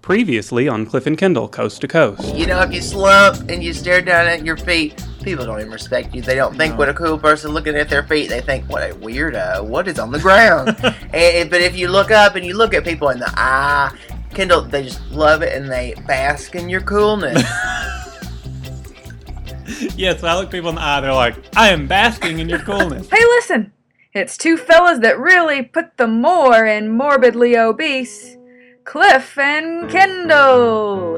Previously on Cliff and Kendall, Coast to Coast. You know, if you slump and you stare down at your feet, people don't even respect you. They don't think what a cool person looking at their feet. They think, what a weirdo. What is on the ground? But if you look up and you look at people in the eye, Kendall, they just love it and they bask in your coolness. Yes, I look people in the eye, they're like, I am basking in your coolness. Hey, listen. It's two fellas that really put the more in morbidly obese. Cliff and Kendall.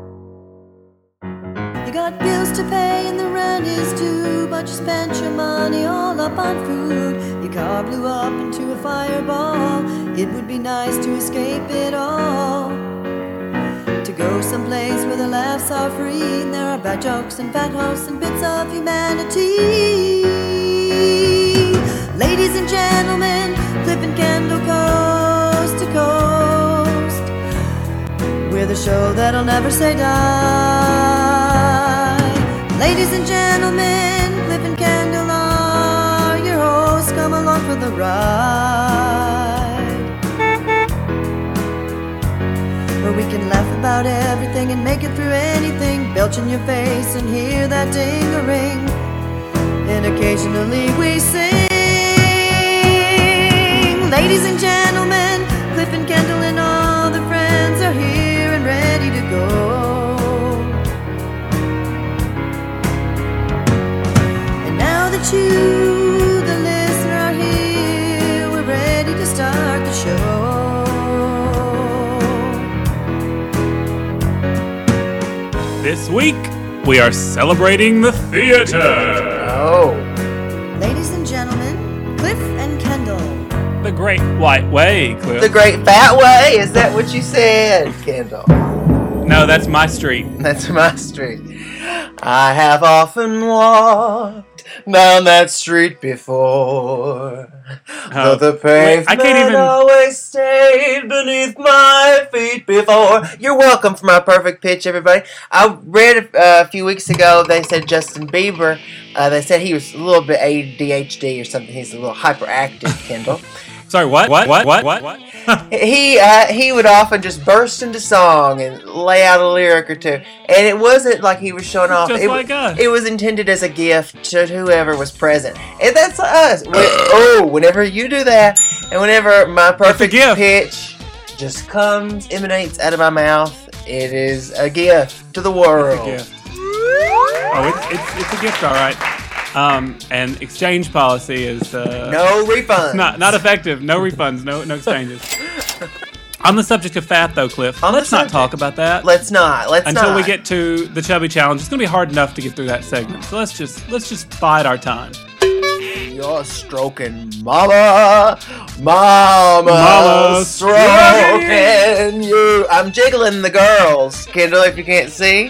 You got bills to pay and the rent is due, but you spent your money all up on food. Your car blew up into a fireball. It would be nice to escape it all, to go someplace where the laughs are free and there are bad jokes and fat hosts and bits of humanity. Ladies and gentlemen, Cliff and Kendall, coast to coast. We're the show that'll never say die. Ladies and gentlemen, Cliff and Kendall are your hosts. Come along for the ride, where we can laugh about everything and make it through anything. Belch in your face and hear that ding-a-ring, and occasionally we sing. Ladies and gentlemen, Cliff and Kendall and all their friends are here and ready to go. And now that you, the listener, are here, we're ready to start the show. This week, we are celebrating the theater. Oh. Ladies and gentlemen, Cliff and Kendall. The Great White Way, Cliff. The Great Fat Way? Is that what you said, Kendall? No, that's my street. That's my street. I have often walked down that street before, though the pavement always stayed beneath my feet before. You're welcome for my perfect pitch, everybody. I read a few weeks ago, they said Justin Bieber, they said he was a little bit ADHD or something. He's a little hyperactive, Kendall. Sorry, what? What? He would often just burst into song and lay out a lyric or two, and it wasn't like he was showing off. Just like us. It was intended as a gift to whoever was present, and that's us. Whenever you do that, and whenever my perfect pitch just emanates out of my mouth, it is a gift to the world. It's a gift. Oh, it's a gift, all right. And exchange policy is no refunds. Not effective. No refunds. No exchanges. On the subject of fat, though, Cliff, let's not talk about that. Let's not. Until we get to the chubby challenge. It's gonna be hard enough to get through that segment. So let's just bide our time. You're stroking mama stroking you. I'm jiggling the girls, Kendall, if you can't see.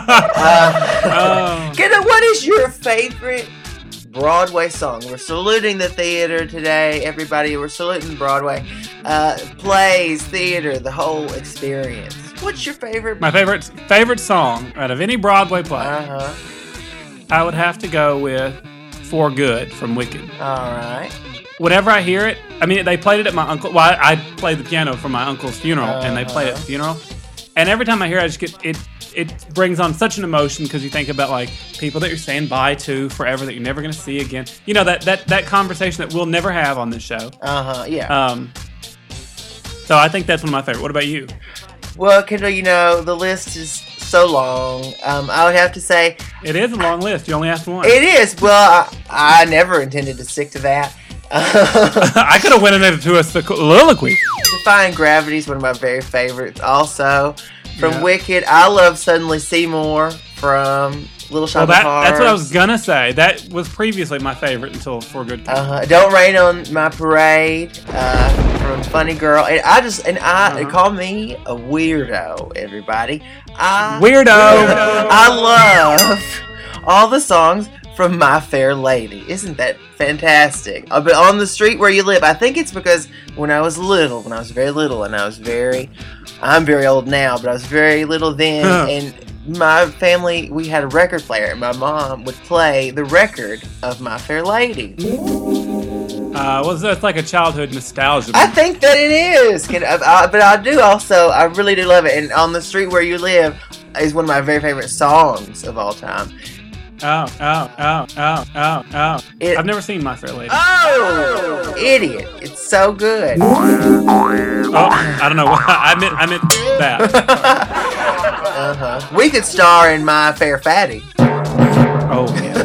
Kendall, what is your favorite Broadway song? We're saluting the theater today, everybody. We're saluting Broadway. Plays, theater, the whole experience. What's your favorite? My favorite song out of any Broadway play, I would have to go with For Good from Wicked. All right. Whenever I hear it, I mean, they played it at my uncle. Well, I played the piano for my uncle's funeral, and they played it at the funeral. And every time I hear it, I just get it. It brings on such an emotion because you think about like people that you're saying bye to forever that you're never going to see again. You know that conversation that we'll never have on this show. Yeah. So I think that's one of my favorite. What about you? Well, Kendall, you know the list is so long. I would have to say it is a long list. You only asked one. It is. Well, I never intended to stick to that. I could have went into a soliloquy. Defying Gravity is one of my very favorites. Also, from Wicked, I love Suddenly Seymour from Little Shop of Horrors. That's what I was gonna say. That was previously my favorite until For Good came. Don't Rain on My Parade from Funny Girl. And I call me a weirdo, everybody. Weirdo. I love all the songs from My Fair Lady. Isn't that fantastic? But On the Street Where You Live, I think it's because when I was very little, and I'm very old now, but I was very little then, and my family, we had a record player, and my mom would play the record of My Fair Lady. It's like a childhood nostalgia. I think that it is. But I really do love it. And On the Street Where You Live is one of my very favorite songs of all time. I've never seen My Fair Lady. Oh, idiot! It's so good. I don't know. I meant that. We could star in My Fair Fatty. Oh yeah.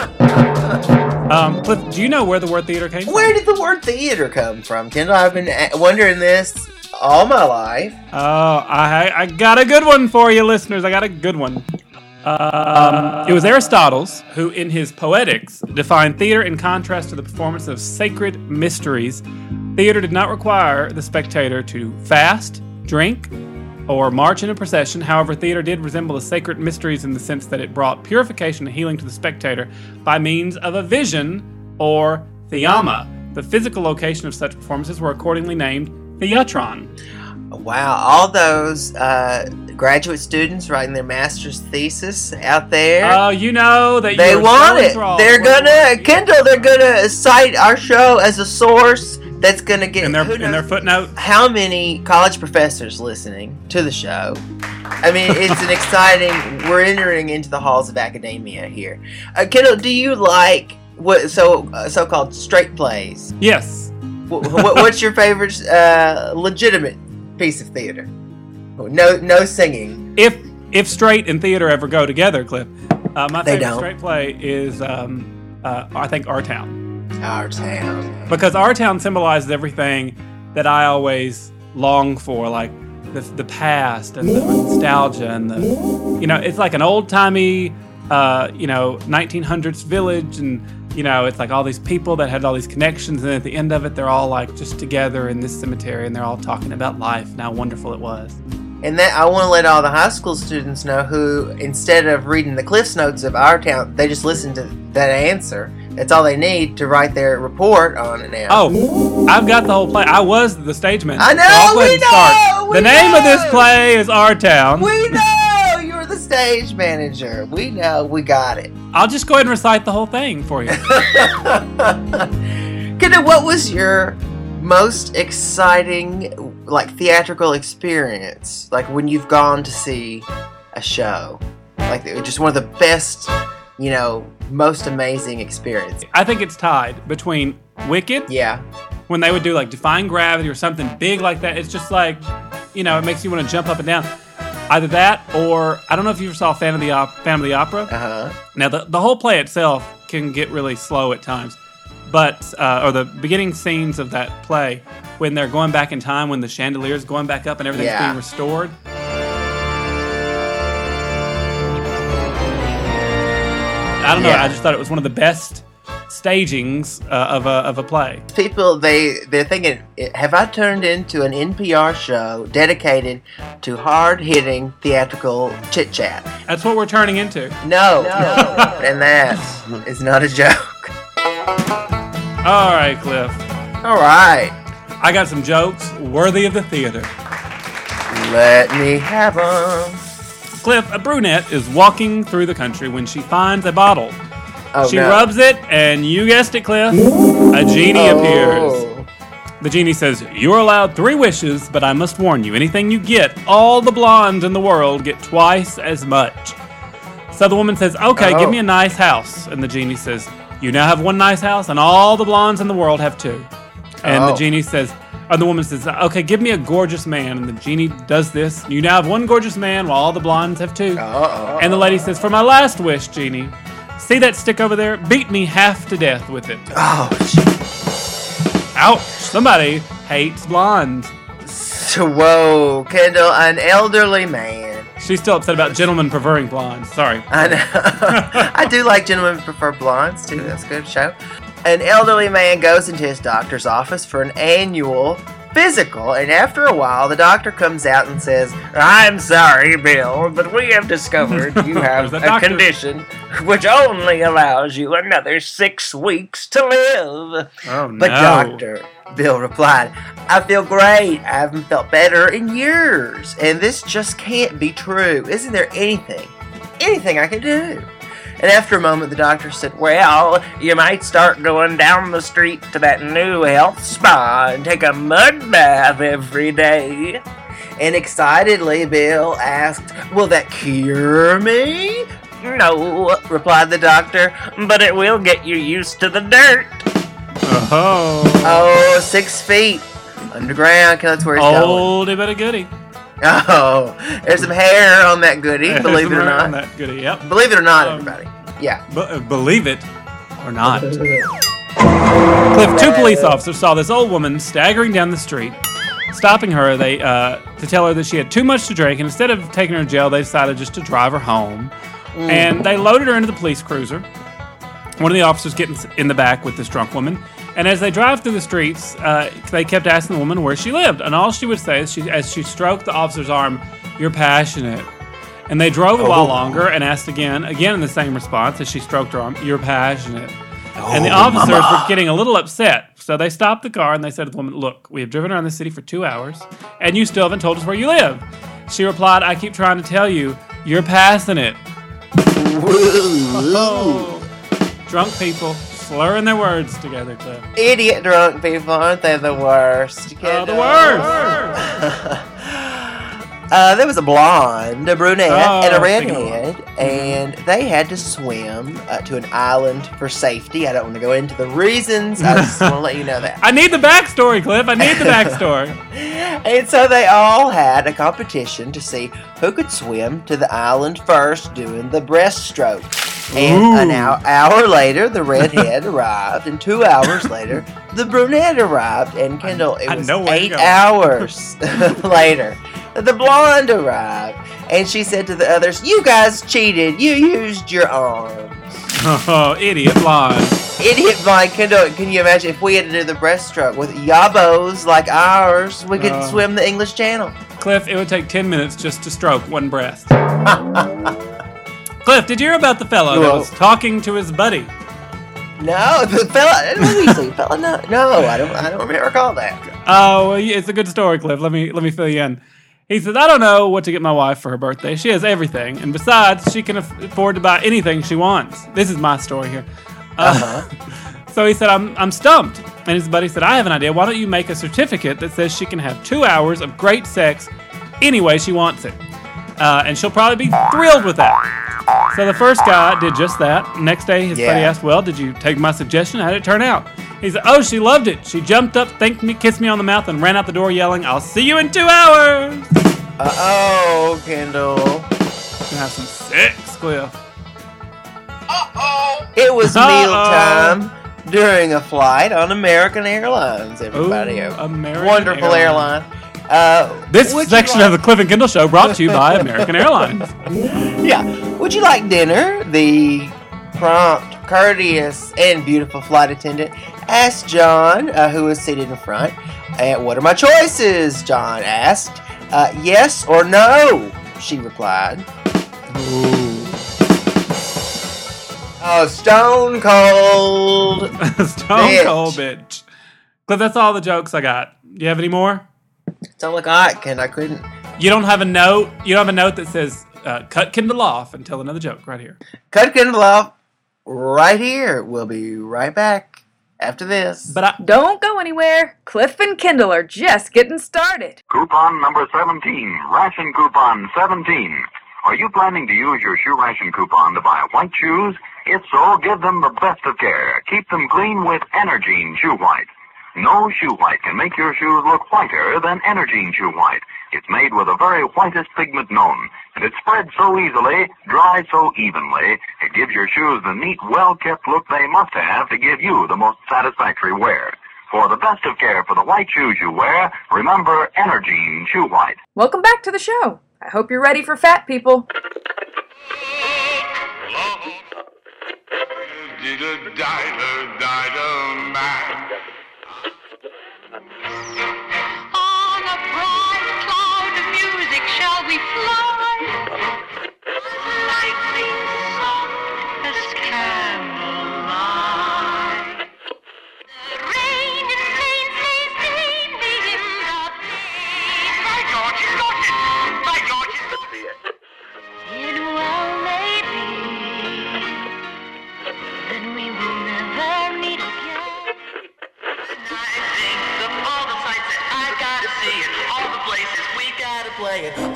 But do you know where the word theater came from? Where did the word theater come from, Kendall? I've been wondering this all my life. Oh, I got a good one for you, listeners. I got a good one. It was Aristotle who, in his Poetics, defined theater in contrast to the performance of sacred mysteries. Theater did not require the spectator to fast, drink, or march in a procession. However, theater did resemble the sacred mysteries in the sense that it brought purification and healing to the spectator by means of a vision or theama. The physical location of such performances were accordingly named theatron. Wow, all those graduate students writing their master's thesis out there. Oh, you know that they want it. They're gonna cite our show as a source that's gonna get in their footnote. How many college professors listening to the show? I mean, it's an exciting. We're entering into the halls of academia here. Kendall, do you like what so-called straight plays? Yes. What's your favorite legitimate piece of theater? No singing. If straight and theater ever go together, Cliff, my favorite straight play is I think Our Town. Our Town. Because Our Town symbolizes everything that I always long for, like the past and the nostalgia and it's like an old timey 1900s village, and it's like all these people that had all these connections, and at the end of it they're all like just together in this cemetery and they're all talking about life and how wonderful it was. And that I want to let all the high school students know who, instead of reading the Cliff's Notes of Our Town, they just listen to that answer. That's all they need to write their report on it now. Oh, I've got the whole play. I was the stage manager. I know, The name of this play is Our Town. We know you're the stage manager. We know, we got it. I'll just go ahead and recite the whole thing for you. Kendall, what was your most exciting, theatrical experience? Like when you've gone to see a show, like just one of the best, most amazing experience. I think it's tied between Wicked. Yeah. When they would do like Defying Gravity or something big like that, it's just like, it makes you want to jump up and down. Either that, or I don't know if you ever saw Phantom of the Opera. Uh-huh. Now the whole play itself can get really slow at times, but or the beginning scenes of that play when they're going back in time, when the chandelier's going back up and everything's being restored. I don't know. I just thought it was one of the best stagings of a play. People, they're thinking, have I turned into an NPR show dedicated to hard-hitting theatrical chit-chat? That's what we're turning into. No. And that is not a joke. All right, Cliff. All right. I got some jokes worthy of the theater. Let me have them. Cliff, a brunette is walking through the country when she finds a bottle. She rubs it, and you guessed it, Cliff, a genie appears. The genie says, "You're allowed 3 wishes, but I must warn you, anything you get, all the blondes in the world get twice as much." So the woman says, "Okay, give me a nice house." And the genie says, "You now have 1 nice house, and all the blondes in the world have 2. And the genie says, or the woman says, "Okay, give me a gorgeous man." And the genie does this. "You now have 1 gorgeous man, while all the blondes have 2. And the lady says, "For my last wish, genie, see that stick over there? Beat me half to death with it." Oh, ouch! Somebody hates blondes. Whoa, Kendall, an elderly man. She's still upset about gentlemen preferring blondes. Sorry. I know. I do like Gentlemen Prefer Blondes, too. That's a good show. An elderly man goes into his doctor's office for an annual physical, and after a while, the doctor comes out and says, "I'm sorry, Bill, but we have discovered you have a condition which only allows you another 6 weeks to live." Oh, no. "But doctor," Bill replied, "I feel great. I haven't felt better in years, and this just can't be true. Isn't there anything I can do?" And after a moment, the doctor said, well, you might start going down the street to that new health spa and take a mud bath every day. And excitedly, Bill asked, will that cure me? No, replied the doctor, but it will get you used to the dirt. Oh, 6 feet underground, that's where he's going. Oldie but a goodie. Oh, there's some hair on that goodie, believe it or not. On that goodie, yep. Believe it or not, everybody. Yeah. Believe it or not. Cliff, 2 police officers saw this old woman staggering down the street. Stopping her, they to tell her that she had too much to drink, and instead of taking her to jail, they decided just to drive her home. And they loaded her into the police cruiser. One of the officers getting in the back with this drunk woman. And as they drive through the streets, they kept asking the woman where she lived. And all she would say is, as she stroked the officer's arm, you're passionate. And they drove a while longer and asked again in the same response as she stroked her arm, you're passionate. And the officers were getting a little upset. So they stopped the car and they said to the woman, look, we have driven around the city for 2 hours and you still haven't told us where you live. She replied, I keep trying to tell you, you're passionate. Drunk people slurring their words together, Cliff. Idiot drunk people, aren't they the worst? The worst! There was a blonde, a brunette, and a redhead, and they had to swim to an island for safety. I don't want to go into the reasons. I just want to let you know that. I need the backstory, Cliff. I need the backstory. And so they all had a competition to see who could swim to the island first doing the breaststroke. And an hour later, the redhead arrived, and 2 hours later, the brunette arrived. And Kendall, it was 8 hours later. The blonde arrived, and she said to the others, you guys cheated. You used your arms. Oh, idiot blonde. Idiot blonde. Kendall, can you imagine if we had to do the breaststroke with yabos like ours, we could swim the English Channel. Cliff, it would take 10 minutes just to stroke one breast. Cliff, did you hear about the fellow that was talking to his buddy? No, the fella, no, I don't recall that. Oh, well, it's a good story, Cliff. Let me fill you in. He says, I don't know what to get my wife for her birthday. She has everything. And besides, she can afford to buy anything she wants. This is my story here. So he said, I'm stumped. And his buddy said, I have an idea. Why don't you make a certificate that says she can have 2 hours of great sex any way she wants it? And she'll probably be thrilled with that. So the first guy did just that. Next day, his buddy asked, well, did you take my suggestion? How did it turn out? He said, oh, she loved it. She jumped up, thanked me, kissed me on the mouth, and ran out the door yelling, I'll see you in 2 hours. Uh-oh, Kendall. Gonna have some sex, Cliff. Uh-oh. It was mealtime during a flight on American Airlines, everybody. American Wonderful airline. This section of the Cliff and Kendall Show brought to you by American Airlines. Yeah. Would you like dinner? The prompt, courteous, and beautiful flight attendant asked John, who was seated in front. And what are my choices? John asked. Yes or no, she replied. Ooh. Oh, stone cold. Cold bitch. Cliff, that's all the jokes I got. You have any more? It's all I got, I couldn't. You don't have a note? You don't have a note that says, cut Kendall off and tell another joke right here. Cut Kendall off right here. We'll be right back after this. But don't go anywhere. Cliff and Kendall are just getting started. Coupon number 17. Ration coupon 17. Are you planning to use your shoe ration coupon to buy white shoes? If so, give them the best of care. Keep them clean with Energine Shoe White. No shoe white can make your shoes look whiter than Energine Shoe White. It's made with the very whitest pigment known, and it spreads so easily, dries so evenly, it gives your shoes the neat, well-kept look they must have to give you the most satisfactory wear. For the best of care for the white shoes you wear, remember Energine Shoe White. Welcome back to the show. I hope you're ready for fat people. On a bright cloud of music shall we fly, lightning soft as candlelight. The rain in St. Louis made me in the place. By George, you got it! By George, it well may be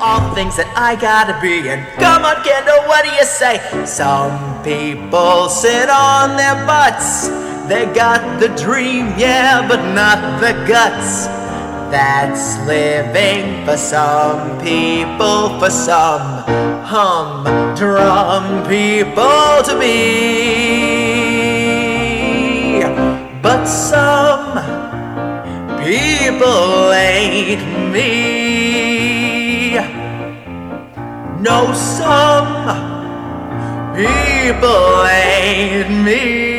all the things that I gotta be. And come on, Kendall, what do you say? Some people sit on their butts. They got the dream, yeah, but not the guts. That's living for some people, for some humdrum people to be. But some people ain't me. No, some people ain't me.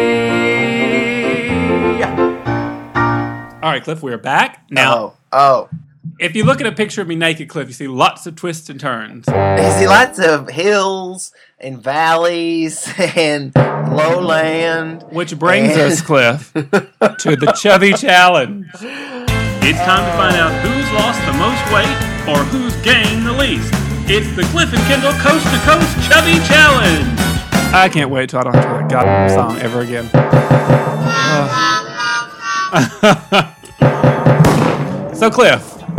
All right, Cliff, we're back. Now, if you look at a picture of me naked, Cliff, you see lots of twists and turns. You see lots of hills and valleys and lowland. Which brings us, Cliff, to the Chubby Challenge. It's time to find out who's lost the most weight or who's gained the least. It's the Cliff and Kendall Coast to Coast Chubby Challenge. I can't wait till I don't have to hear that goddamn song ever again. So, Cliff.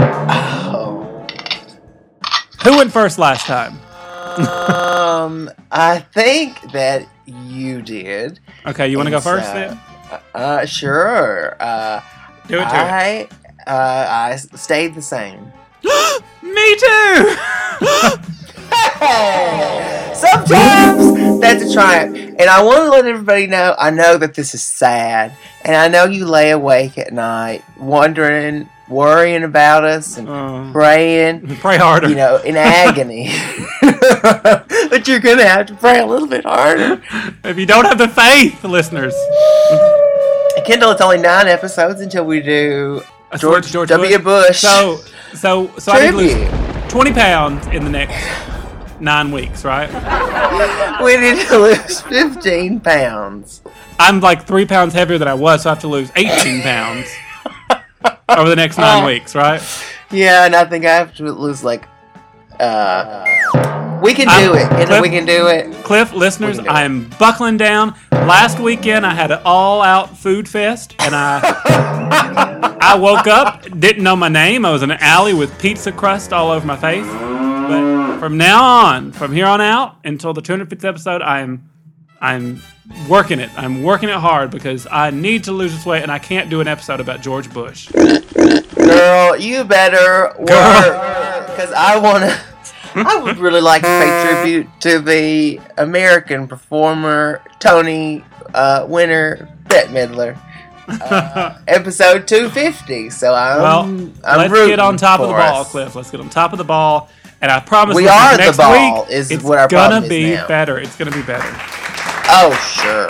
Who went first last time? I think that you did. Okay, you want to go first then? Sure. Do it to I stayed the same. Me too! Sometimes that's a triumph. And I want to let everybody know, I know that this is sad. And I know you lay awake at night wondering, worrying about us and praying. Pray harder. You know, in agony. But you're going to have to pray a little bit harder. If you don't have the faith, listeners. Kendall, it's only 9 episodes until we do George W. Bush. So I need to lose 20 pounds in the next 9 weeks, right? We need to lose 15 pounds. I'm like 3 pounds heavier than I was, so I have to lose 18 pounds over the next 9 weeks, right? Yeah, and I think I have to lose like... we can do it. Cliff, we can do it. Cliff, listeners, I'm buckling down. Last weekend, I had an all-out food fest, and I woke up, didn't know my name. I was in an alley with pizza crust all over my face. But from now on, from here on out, until the 250th episode, I'm working it. I'm working it hard because I need to lose this weight, and I can't do an episode about George Bush. Girl, you better work, because I would really like to pay tribute to the American performer, Tony winner, Bette Midler. Episode 250. So let's get on top of the ball, Cliff. Let's get on top of the ball. And I promise we are next the ball. Week, is it's what our gonna problem be is now. better. It's gonna be better. Oh, sure.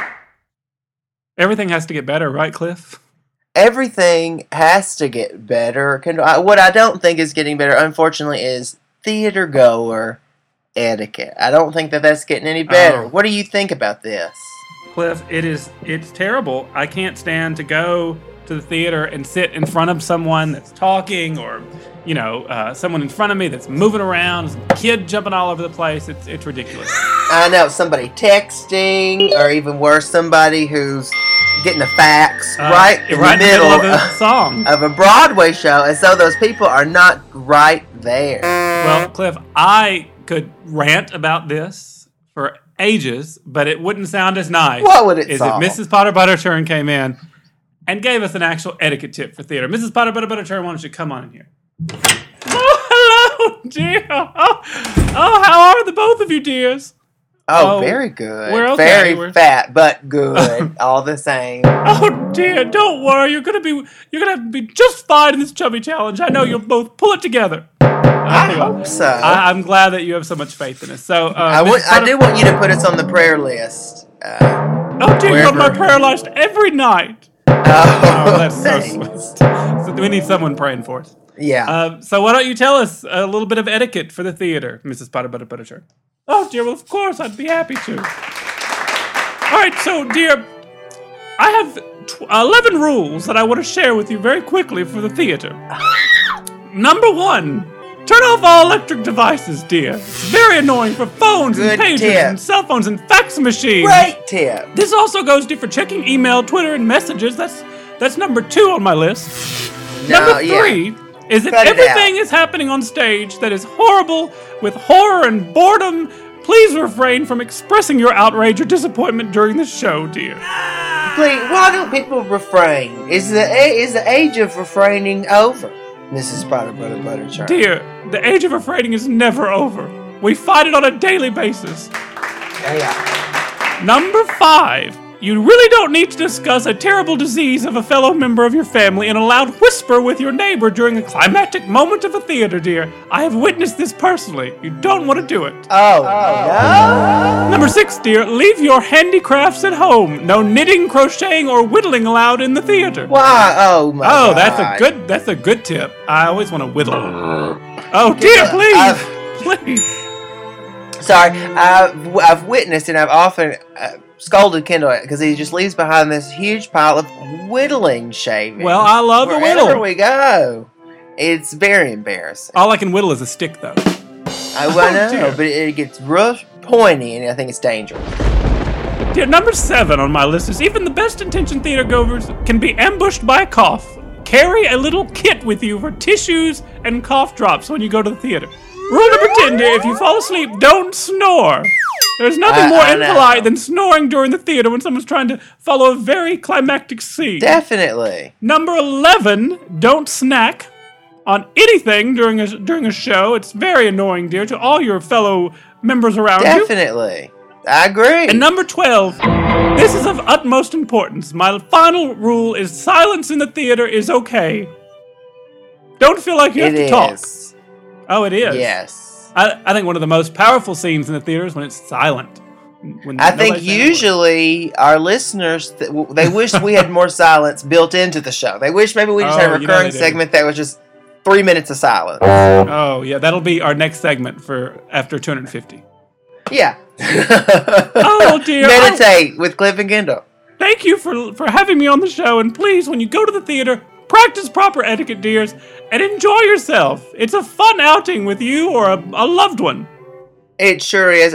Everything has to get better, right, Cliff? Everything has to get better. What I don't think is getting better, unfortunately, is theater goer etiquette. I don't think that that's getting any better. Oh. What do you think about this? Cliff, it's terrible. I can't stand to go to the theater and sit in front of someone that's talking or, someone in front of me that's moving around, some kid jumping all over the place. It's ridiculous. I know, somebody texting, or even worse, somebody who's getting a fax right in the middle of a song. Of a Broadway show, and so those people are not right there. Well, Cliff, I could rant about this for ages, but it wouldn't sound as nice. What would it sound? If Mrs. Potter Butterturn came in and gave us an actual etiquette tip for theater. Mrs. Potter Butterturn, why don't you come on in here? Oh, hello, dear. Oh, how are the both of you, dears? Oh, very good. We're okay. Very fat, but good, all the same. Oh dear, don't worry. You're gonna have to be just fine in this chubby challenge. I know you'll both pull it together. I hope so. I'm glad that you have so much faith in us. So I do want you to put us on the prayer list. Oh dear, you're on my prayer list every night. Oh, that's so sweet. So we need someone praying for us. Yeah. So why don't you tell us a little bit of etiquette for the theater, Mrs. Potter Butterturn? Oh dear, well of course I'd be happy to. All right, so dear, I have 11 rules that I want to share with you very quickly for the theater. Number 1, turn off all electric devices, dear. It's very annoying for phones and pagers and cell phones and fax machines. Great tip. This also goes for checking email, Twitter, and messages. That's number 2 on my list. Number 3, is that everything is happening on stage that is horrible with horror and boredom. Please refrain from expressing your outrage or disappointment during the show, dear. Please, why don't people refrain? Is the age of refraining over, Mrs. Butterchurn? Dear, the age of refraining is never over. We fight it on a daily basis. Yeah. Number 5. You really don't need to discuss a terrible disease of a fellow member of your family in a loud whisper with your neighbor during a climactic moment of a theater, dear. I have witnessed this personally. You don't want to do it. Oh, no? Number 6, dear. Leave your handicrafts at home. No knitting, crocheting, or whittling allowed in the theater. Why? Oh, my God. That's a good tip. I always want to whittle. Oh, dear, please. Please. Sorry, I've witnessed and I've often scolded Kendall because he just leaves behind this huge pile of whittling shavings. Well, I love the whittle. Wherever we go, it's very embarrassing. All I can whittle is a stick, though. I know, but it gets rough, pointy, and I think it's dangerous. Dear, number 7 on my list is even the best-intentioned theater goers can be ambushed by a cough. Carry a little kit with you for tissues and cough drops when you go to the theater. Rule number 10, dear, if you fall asleep, don't snore. There's nothing more impolite than snoring during the theater when someone's trying to follow a very climactic scene. Definitely. Number 11, don't snack on anything during a show. It's very annoying, dear, to all your fellow members around you. Definitely. I agree. And number 12, this is of utmost importance. My final rule is silence in the theater is okay. Don't feel like you have to talk. Oh, it is? Yes. I think one of the most powerful scenes in the theater is when it's silent. I think usually our listeners, they wish we had more silence built into the show. They wish maybe we just had a recurring segment that was just 3 minutes of silence. Oh, yeah. That'll be our next segment for after 250. Yeah. Oh, dear. Meditate with Cliff and Kendall. Thank you for having me on the show. And please, when you go to the theater, practice proper etiquette, dears, and enjoy yourself. It's a fun outing with you or a loved one. It sure is.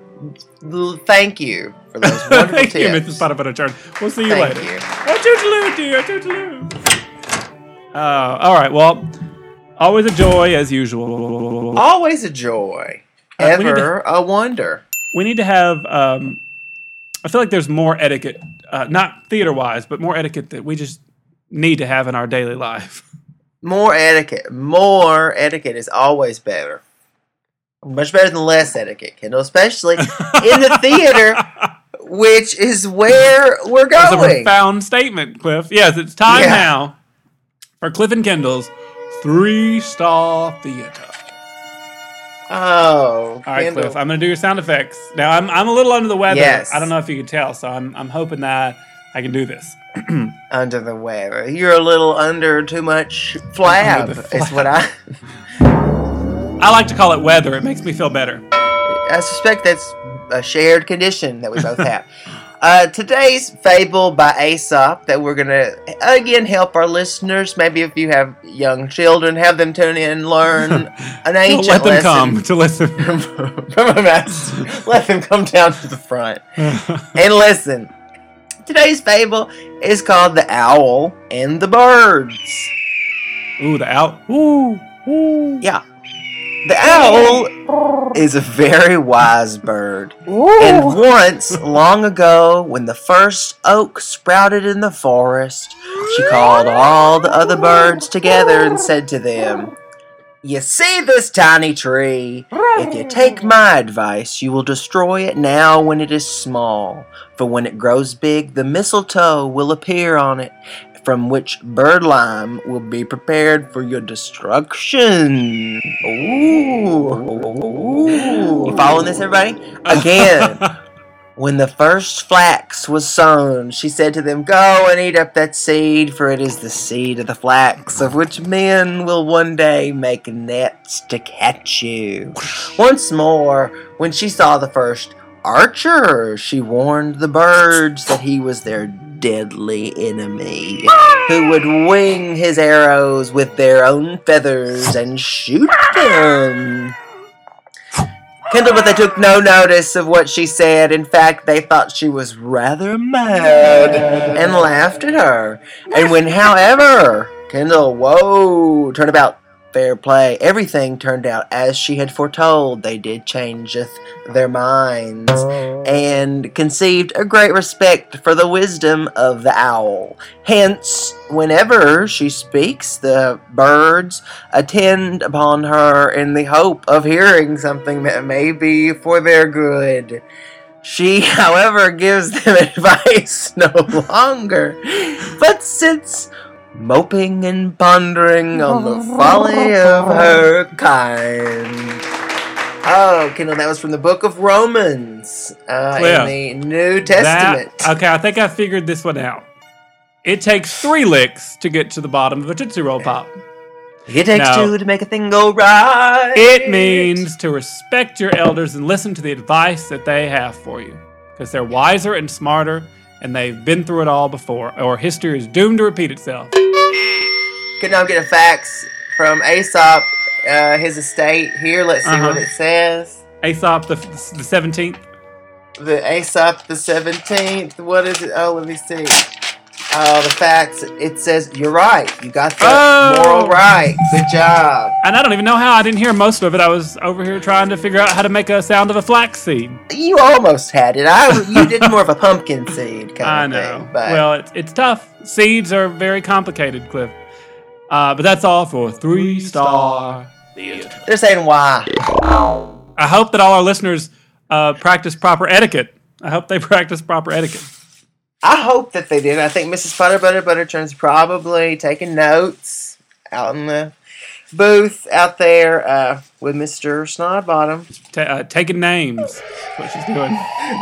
Thank you for those wonderful Thank tips. you, Mrs. Butterchurn. We'll see you later. You. Oh, toodaloo, dear, toodaloo. All right, well, always a joy as usual. Always a joy. Ever a wonder. We need to have, I feel like there's more etiquette, not theater-wise, but more etiquette that we just need to have in our daily life. More etiquette. More etiquette is always better. Much better than less etiquette, Kendall, especially in the theater, which is where we're going. That's a profound statement, Cliff. Yes, it's time now for Cliff and Kendall's 3-Star Theater. Oh, all right, Kendall. Cliff. I'm going to do your sound effects. Now, I'm a little under the weather. Yes. I don't know if you can tell, so I'm hoping that I can do this. Under the weather. You're a little under too much flab, is what I like to call it weather. It makes me feel better. I suspect that's a shared condition that we both have. Today's fable by Aesop that we're going to, again, help our listeners. Maybe if you have young children, have them tune in and learn an ancient let them lesson. Come to listen. From a master. Let them come down to the front and listen. Today's fable is called The Owl and the Birds. Ooh, the owl. Ooh. Yeah. The owl is a very wise bird. Ooh. And once, long ago, when the first oak sprouted in the forest, she called all the other birds together and said to them, "You see this tiny tree? If you take my advice, you will destroy it now when it is small. For when it grows big, the mistletoe will appear on it, from which birdlime will be prepared for your destruction." Ooh. You following this, everybody? Again. When the first flax was sown, she said to them, "Go and eat up that seed, for it is the seed of the flax, of which men will one day make nets to catch you." Once more, when she saw the first archer, she warned the birds that he was their deadly enemy, who would wing his arrows with their own feathers and shoot them. Kendall, but they took no notice of what she said. In fact, they thought she was rather mad and laughed at her. And when, however, Kendall, whoa, turnabout, fair play. Everything turned out as she had foretold. They did changeth their minds, and conceived a great respect for the wisdom of the owl. Hence, whenever she speaks, the birds attend upon her in the hope of hearing something that may be for their good. She, however, gives them advice no longer, but sits moping and pondering on the folly of her kind. Oh, Kendall, that was from the book of Romans in the New Testament. Okay, I think I figured this one out. It takes 3 licks to get to the bottom of a Tootsie Roll Pop. It takes 2 to make a thing go right. It means to respect your elders and listen to the advice that they have for you. Because they're wiser and smarter, and they've been through it all before, or history is doomed to repeat itself. Can I get a fax from Aesop, his estate here? Let's see what it says. Aesop the 17th. The Aesop the 17th. What is it? Oh, let me see. Oh, the facts. It says, you're right. You got the moral right. Good job. And I don't even know how. I didn't hear most of it. I was over here trying to figure out how to make a sound of a flaxseed. You almost had it. You did more of a pumpkin seed kind of thing. But well, it's tough. Seeds are very complicated, Cliff. But that's all for 3-Star Theater. They're saying why. I hope that all our listeners practice proper etiquette. I hope they practice proper etiquette. I hope that they did. I think Mrs. Butterturn's probably taking notes out in the booth out there with Mr. Snodbottom. Taking names. That's what she's doing.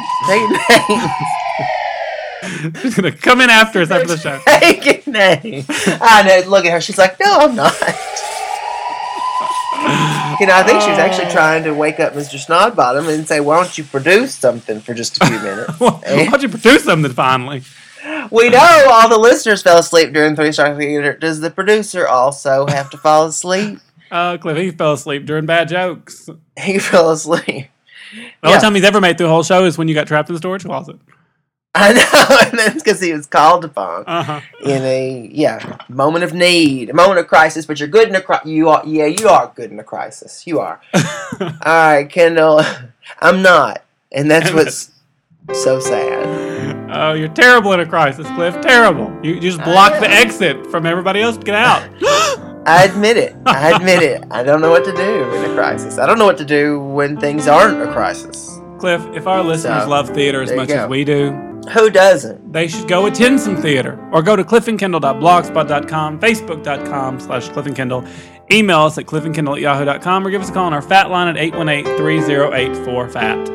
Taking names. She's going to come in after us after the show. Taking names. I know. Look at her. She's like, no, I'm not. I think she was actually trying to wake up Mr. Snodbottom and say, why don't you produce something for just a few minutes? Why don't you produce something finally? We know all the listeners fell asleep during 3-Star Theater. Does the producer also have to fall asleep? Cliff, he fell asleep during bad jokes. He fell asleep. The only time he's ever made through the whole show is when you got trapped in the storage closet. I know, and that's because he was called upon in a moment of need, a moment of crisis. But you're good in a crisis. You are good in a crisis. You are. All right, Kendall. I'm not, and that's what's so sad. Oh, you're terrible in a crisis, Cliff. Terrible. You just block the exit from everybody else to get out. I admit it. I don't know what to do in a crisis. I don't know what to do when things aren't a crisis. Cliff, if our listeners love theater as much as we do, who doesn't? They should go attend some theater. Or go to cliffandkendall.blogspot.com, facebook.com/cliffandkendall. Email us at cliffandkendall@yahoo.com or give us a call on our fat line at 818-3084-FAT.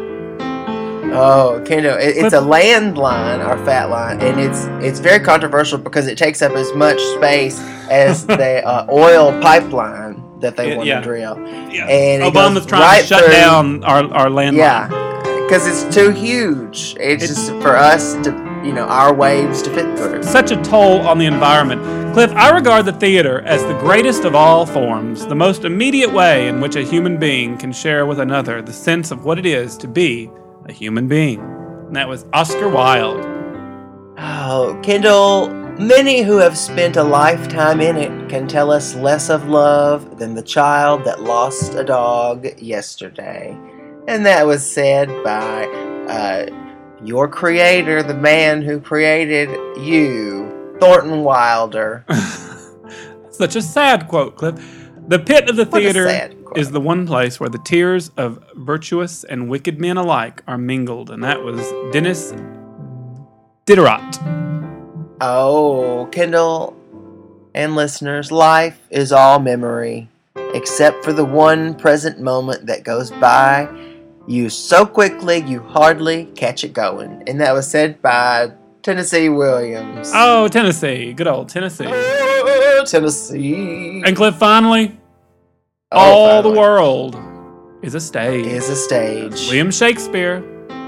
Oh, Kendall, it's a landline, our fat line, and it's very controversial because it takes up as much space as the oil pipeline that they want to drill. Yeah. And Obama's trying to shut down our landline. Yeah, because it's too huge. It's just for us to, our waves to fit through. Such a toll on the environment. Cliff, I regard the theater as the greatest of all forms, the most immediate way in which a human being can share with another the sense of what it is to be a human being. And that was Oscar Wilde. Oh, Kendall, many who have spent a lifetime in it can tell us less of love than the child that lost a dog yesterday. And that was said by your creator, the man who created you, Thornton Wilder. Such a sad quote, Cliff. The pit of the theater is the one place where the tears of virtuous and wicked men alike are mingled, and that was Dennis Diderot. Oh, Kendall and listeners, life is all memory, except for the one present moment that goes by you so quickly you hardly catch it going. And that was said by Tennessee Williams. Oh, Tennessee. Good old Tennessee. Oh, Tennessee. And Cliff, finally, the world is a stage. William Shakespeare.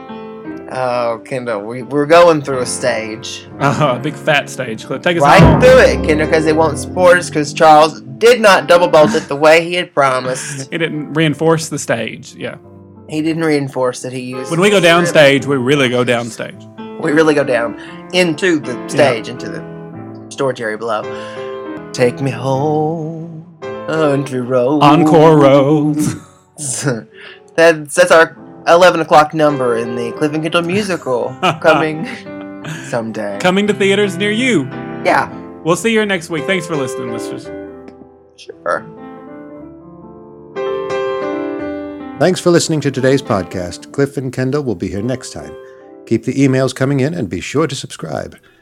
Oh, Kendall, we're going through a stage. A big fat stage. Cliff, take us right through it, Kendall, because they won't support us because Charles did not double bolt it the way he had promised. He didn't reinforce the stage, yeah. He didn't reinforce that he used. When we go downstage, we really go downstage. We really go down into the stage, into the storage area below. Take me home, country road. Encore roads. That's our 11 o'clock number in the Cliff and Kendall musical coming someday. Coming to theaters near you. Yeah. We'll see you next week. Thanks for listening, listeners. Sure. Thanks for listening to today's podcast. Cliff and Kendall will be here next time. Keep the emails coming in and be sure to subscribe.